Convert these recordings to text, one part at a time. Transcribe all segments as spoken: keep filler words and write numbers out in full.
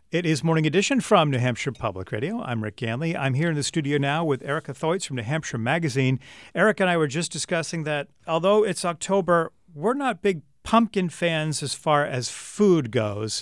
It is Morning Edition from New Hampshire Public Radio. I'm Rick Ganley. I'm here in the studio now with Erica Thoyts from New Hampshire Magazine. Eric and I were just discussing that although it's October, we're not big pumpkin fans as far as food goes.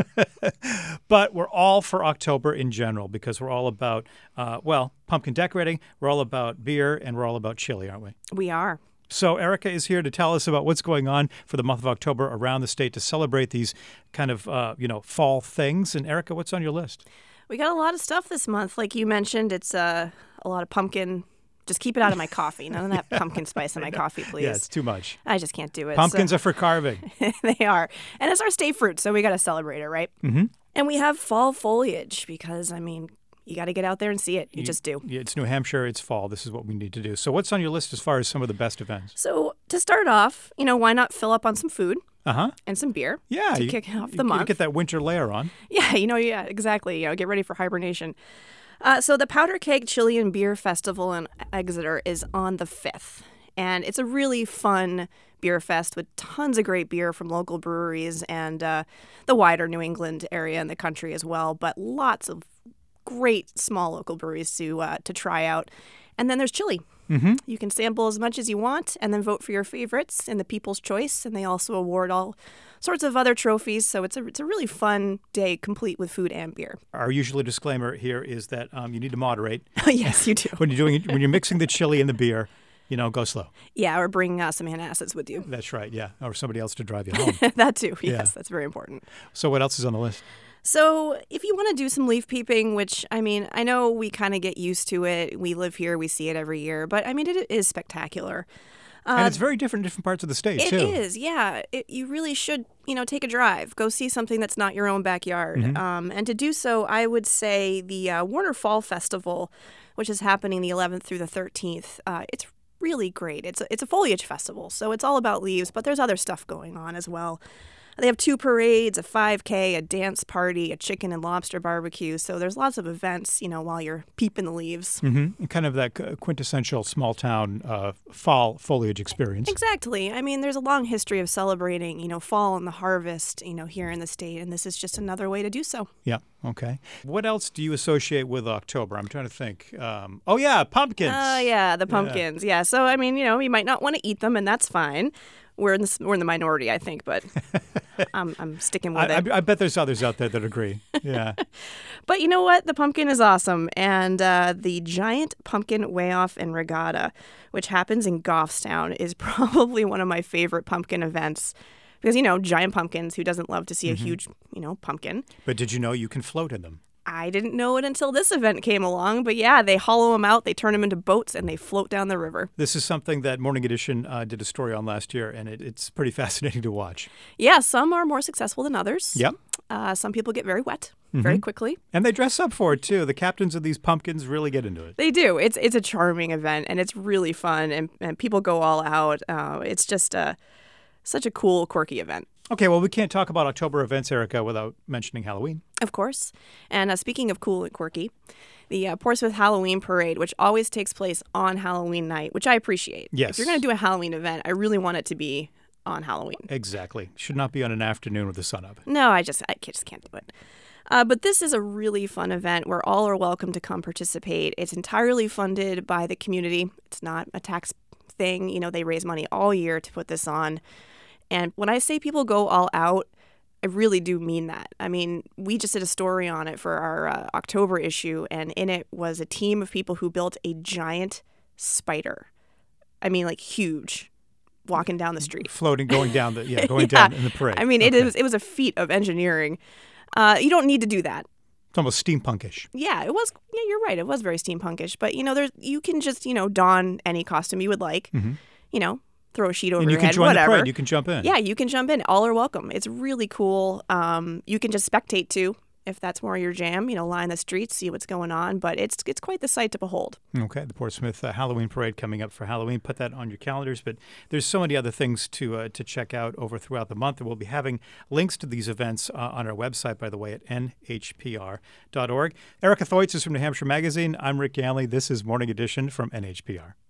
But we're all for October in general because we're all about, uh, well, pumpkin decorating, we're all about beer, and we're all about chili, aren't we? We are. So Erica is here to tell us about what's going on for the month of October around the state to celebrate these kind of, uh, you know, fall things. And Erica, what's on your list? We got a lot of stuff this month. Like you mentioned, it's uh, a lot of pumpkin. Just keep it out of my coffee. None of that pumpkin spice in my coffee, please. Yeah, it's too much. I just can't do it. Pumpkins so. are for carving. They are. And it's our state fruit, so we got to celebrate it, right? Mm-hmm. And we have fall foliage because, I mean, you got to get out there and see it. You, you just do. Yeah, it's New Hampshire. It's fall. This is what we need to do. So what's on your list as far as some of the best events? So to start off, you know, why not fill up on some food? Uh-huh. And some beer. Yeah. To you, kick off the you, month. You get that winter layer on. Yeah, you know, yeah, exactly. You know, get ready for hibernation. Uh, so the Powder Keg Chili and Beer Festival in Exeter is on the fifth. And it's a really fun beer fest with tons of great beer from local breweries and uh, the wider New England area and the country as well. But lots of great small local breweries to uh, to try out. And then there's chili. Mm-hmm. You can sample as much as you want and then vote for your favorites in the People's Choice. And they also award all sorts of other trophies. So it's a it's a really fun day, complete with food and beer. Our usual disclaimer here is that um, you need to moderate. Yes, you do. when you're doing when you're mixing the chili and the beer, you know, go slow. Yeah, or bring uh, some antacids with you. That's right. Yeah, or somebody else to drive you home. That too. Yes, Yeah. That's very important. So what else is on the list? So if you want to do some leaf peeping, which, I mean, I know we kind of get used to it. We live here. We see it every year. But, I mean, it is spectacular. Uh, and it's very different in different parts of the state, it too. It is, yeah. It, you really should, you know, take a drive. Go see something that's not your own backyard. Mm-hmm. Um, and to do so, I would say the uh, Warner Fall Festival, which is happening the eleventh through the thirteenth, uh, it's really great. It's a, it's a foliage festival, so it's all about leaves, but there's other stuff going on as well. They have two parades, a five K, a dance party, a chicken and lobster barbecue. So there's lots of events, you know, while you're peeping the leaves. Mm-hmm. Kind of that quintessential small town uh, fall foliage experience. Exactly. I mean, there's a long history of celebrating, you know, fall and the harvest, you know, here in the state. And this is just another way to do so. Yeah. Okay. What else do you associate with October? I'm trying to think. Um, oh, yeah, pumpkins. Oh, uh, yeah, the pumpkins. Yeah. yeah. So, I mean, you know, you might not want to eat them, and that's fine. We're in the, we're in the minority, I think, but I'm, I'm sticking with I, it. I, I bet there's others out there that agree. Yeah. But you know what? The pumpkin is awesome. And uh, the Giant Pumpkin Weigh-Off and Regatta, which happens in Goffstown, is probably one of my favorite pumpkin events. Because, you know, giant pumpkins, who doesn't love to see Mm-hmm. a huge, you know, pumpkin? But did you know you can float in them? I didn't know it until this event came along. But yeah, they hollow them out, they turn them into boats, and they float down the river. This is something that Morning Edition uh, did a story on last year, and it, it's pretty fascinating to watch. Yeah, some are more successful than others. Yep. Uh, some people get very wet Mm-hmm. very quickly. And they dress up for it, too. The captains of these pumpkins really get into it. They do. It's it's a charming event, and it's really fun, and, and people go all out. Uh, it's just a, such a cool, quirky event. Okay, well, we can't talk about October events, Erica, without mentioning Halloween. Of course. And uh, speaking of cool and quirky, the uh, Portsmouth Halloween Parade, which always takes place on Halloween night, which I appreciate. Yes. If you're going to do a Halloween event, I really want it to be on Halloween. Exactly. Should not be on an afternoon with the sun up. No, I just I just can't do it. Uh, but this is a really fun event where all are welcome to come participate. It's entirely funded by the community. It's not a tax thing. You know, they raise money all year to put this on. And when I say people go all out, I really do mean that. I mean, we just did a story on it for our uh, October issue, and in it was a team of people who built a giant spider. I mean, like huge, walking down the street. Floating, going down the, yeah, going yeah. down in the parade. I mean, okay. it was it was a feat of engineering. Uh, you don't need to do that. It's almost steampunkish. Yeah, it was. Yeah, you're right. It was very steampunkish. But, you know, there's you can just, you know, don any costume you would like, mm-hmm. you know, throw a sheet over and you your can head, join whatever. the parade. You can jump in. Yeah, you can jump in. All are welcome. It's really cool. Um, you can just spectate, too, if that's more your jam. You know, line the streets, see what's going on. But it's it's quite the sight to behold. Okay, the Portsmouth uh, Halloween Parade coming up for Halloween. Put that on your calendars. But there's so many other things to uh, to check out over throughout the month. And we'll be having links to these events uh, on our website, by the way, at N H P R dot org. Erica Thoyts is from New Hampshire Magazine. I'm Rick Ganley. This is Morning Edition from N H P R.